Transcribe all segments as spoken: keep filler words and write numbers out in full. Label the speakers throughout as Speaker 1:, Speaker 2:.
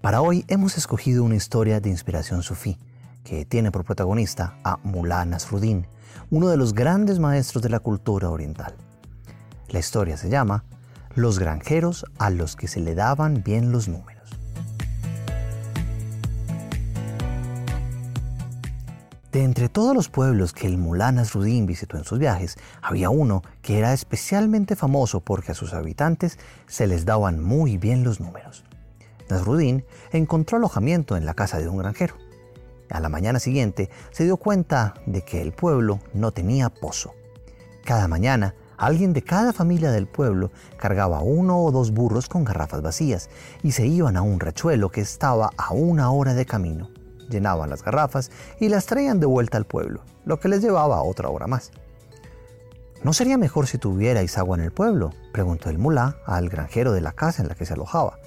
Speaker 1: Para hoy hemos escogido una historia de inspiración sufí, que tiene por protagonista a Mullah Nasruddin, uno de los grandes maestros de la cultura oriental. La historia se llama Los granjeros a los que se le daban bien los números. De entre todos los pueblos que el Mullah Nasruddin visitó en sus viajes, había uno que era especialmente famoso porque a sus habitantes se les daban muy bien los números. Nasruddin encontró alojamiento en la casa de un granjero. A la mañana siguiente se dio cuenta de que el pueblo no tenía pozo. Cada mañana, alguien de cada familia del pueblo cargaba uno o dos burros con garrafas vacías y se iban a un riachuelo que estaba a una hora de camino. Llenaban las garrafas y las traían de vuelta al pueblo, lo que les llevaba otra hora más. ¿No sería mejor si tuvierais agua en el pueblo?, preguntó el mulá al granjero de la casa en la que se alojaba.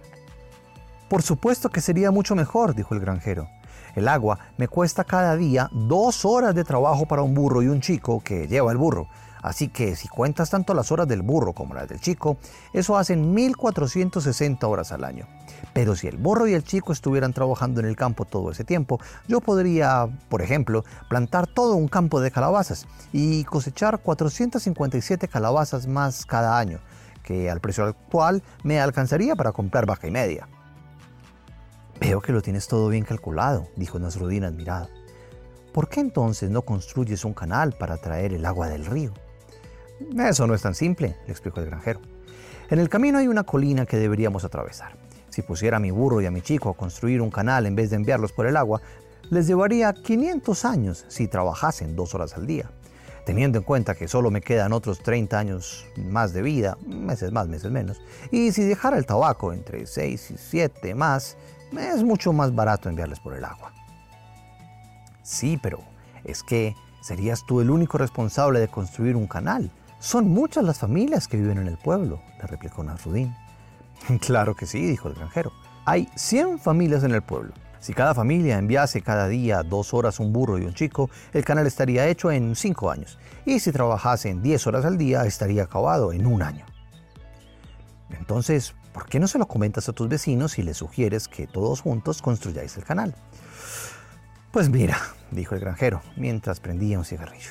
Speaker 1: Por supuesto que sería mucho mejor, dijo el granjero. El agua me cuesta cada día dos horas de trabajo para un burro y un chico que lleva el burro. Así que si cuentas tanto las horas del burro como las del chico, eso hacen mil cuatrocientas sesenta horas al año. Pero si el burro y el chico estuvieran trabajando en el campo todo ese tiempo, yo podría, por ejemplo, plantar todo un campo de calabazas y cosechar cuatrocientas cincuenta y siete calabazas más cada año, que al precio actual me alcanzaría para comprar vaca y media. Veo que lo tienes todo bien calculado, dijo Nasruddin admirado. ¿Por qué entonces no construyes un canal para traer el agua del río? Eso no es tan simple, le explicó el granjero. En el camino hay una colina que deberíamos atravesar. Si pusiera a mi burro y a mi chico a construir un canal en vez de enviarlos por el agua, les llevaría quinientos años si trabajasen dos horas al día. Teniendo en cuenta que solo me quedan otros treinta años más de vida, meses más, meses menos, y si dejara el tabaco entre seis y siete más, es mucho más barato enviarles por el agua. Sí, pero es que serías tú el único responsable de construir un canal. Son muchas las familias que viven en el pueblo, le replicó Nasruddin. Claro que sí, dijo el granjero. Hay cien familias en el pueblo. Si cada familia enviase cada día dos horas un burro y un chico, el canal estaría hecho en cinco años. Y si trabajasen diez horas al día, estaría acabado en un año. Entonces, ¿por qué no se lo comentas a tus vecinos y les sugieres que todos juntos construyáis el canal? Pues mira, dijo el granjero, mientras prendía un cigarrillo.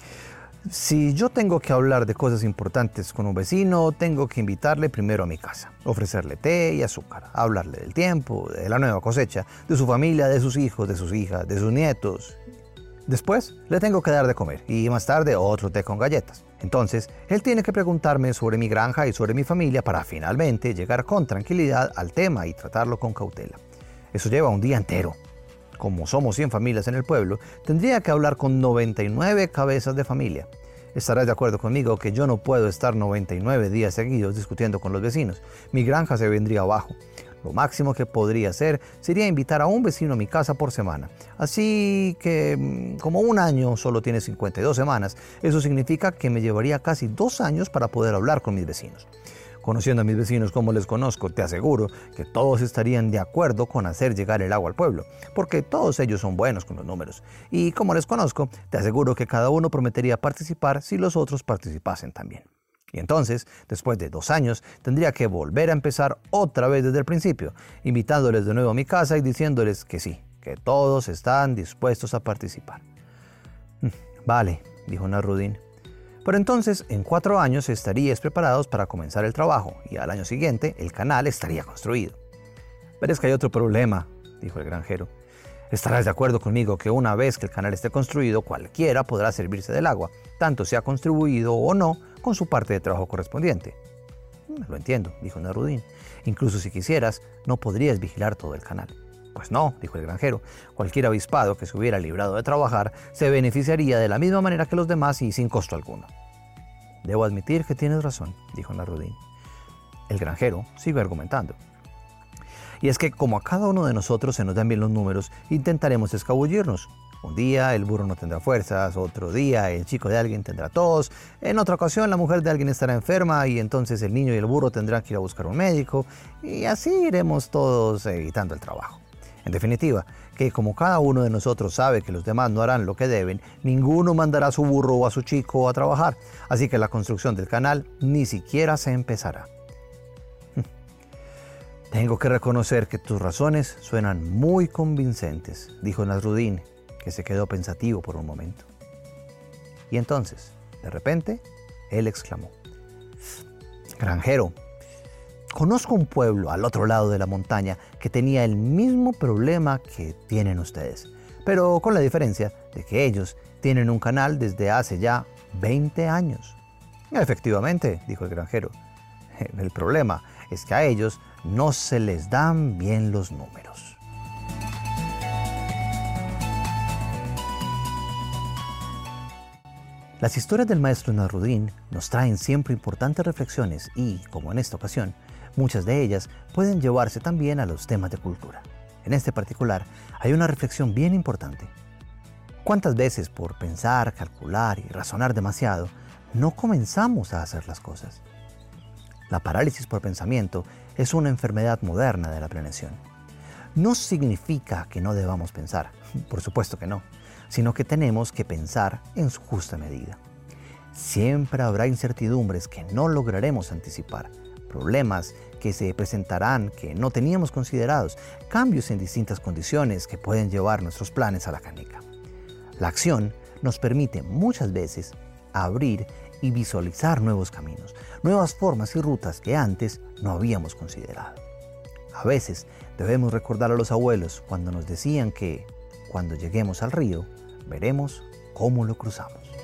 Speaker 1: Si yo tengo que hablar de cosas importantes con un vecino, tengo que invitarle primero a mi casa, ofrecerle té y azúcar, hablarle del tiempo, de la nueva cosecha, de su familia, de sus hijos, de sus hijas, de sus nietos. Después le tengo que dar de comer y más tarde otro té con galletas. Entonces, él tiene que preguntarme sobre mi granja y sobre mi familia para finalmente llegar con tranquilidad al tema y tratarlo con cautela. Eso lleva un día entero. Como somos cien familias en el pueblo, tendría que hablar con noventa y nueve cabezas de familia. Estarás de acuerdo conmigo que yo no puedo estar noventa y nueve días seguidos discutiendo con los vecinos. Mi granja se vendría abajo. Lo máximo que podría hacer sería invitar a un vecino a mi casa por semana. Así que, como un año solo tiene cincuenta y dos semanas, eso significa que me llevaría casi dos años para poder hablar con mis vecinos. Conociendo a mis vecinos como les conozco, te aseguro que todos estarían de acuerdo con hacer llegar el agua al pueblo, porque todos ellos son buenos con los números. Y como les conozco, te aseguro que cada uno prometería participar si los otros participasen también. Y entonces, después de dos años, tendría que volver a empezar otra vez desde el principio, invitándoles de nuevo a mi casa y diciéndoles que sí, que todos están dispuestos a participar. Vale, dijo Nasruddin. Pero entonces, en cuatro años estaríais preparados para comenzar el trabajo y al año siguiente el canal estaría construido. Pero es que hay otro problema, dijo el granjero. Estarás de acuerdo conmigo que una vez que el canal esté construido, cualquiera podrá servirse del agua, tanto sea contribuido o no con su parte de trabajo correspondiente. Lo entiendo, dijo Nasruddin. Incluso si quisieras, no podrías vigilar todo el canal. Pues no, dijo el granjero. Cualquier avispado que se hubiera librado de trabajar se beneficiaría de la misma manera que los demás y sin costo alguno. Debo admitir que tienes razón, dijo Nasruddin. El granjero siguió argumentando. Y es que como a cada uno de nosotros se nos dan bien los números, intentaremos escabullirnos. Un día el burro no tendrá fuerzas, otro día el chico de alguien tendrá tos, en otra ocasión la mujer de alguien estará enferma y entonces el niño y el burro tendrán que ir a buscar un médico y así iremos todos evitando el trabajo. En definitiva, que como cada uno de nosotros sabe que los demás no harán lo que deben, ninguno mandará a su burro o a su chico a trabajar, así que la construcción del canal ni siquiera se empezará. Tengo que reconocer que tus razones suenan muy convincentes, dijo Nasrudin, que se quedó pensativo por un momento. Y entonces, de repente, él exclamó: Granjero, conozco un pueblo al otro lado de la montaña que tenía el mismo problema que tienen ustedes, pero con la diferencia de que ellos tienen un canal desde hace ya veinte años. Efectivamente, dijo el granjero, el problema es que a ellos no se les dan bien los números. Las historias del maestro Nasrudin nos traen siempre importantes reflexiones y, como en esta ocasión, muchas de ellas pueden llevarse también a los temas de cultura. En este particular, hay una reflexión bien importante. ¿Cuántas veces por pensar, calcular y razonar demasiado, no comenzamos a hacer las cosas? La parálisis por pensamiento es una enfermedad moderna de la planeación. No significa que no debamos pensar, por supuesto que no, sino que tenemos que pensar en su justa medida. Siempre habrá incertidumbres que no lograremos anticipar, problemas que se presentarán que no teníamos considerados, cambios en distintas condiciones que pueden llevar nuestros planes a la caneca. La acción nos permite muchas veces abrir y visualizar nuevos caminos, nuevas formas y rutas que antes no habíamos considerado. A veces debemos recordar a los abuelos cuando nos decían que, cuando lleguemos al río, veremos cómo lo cruzamos.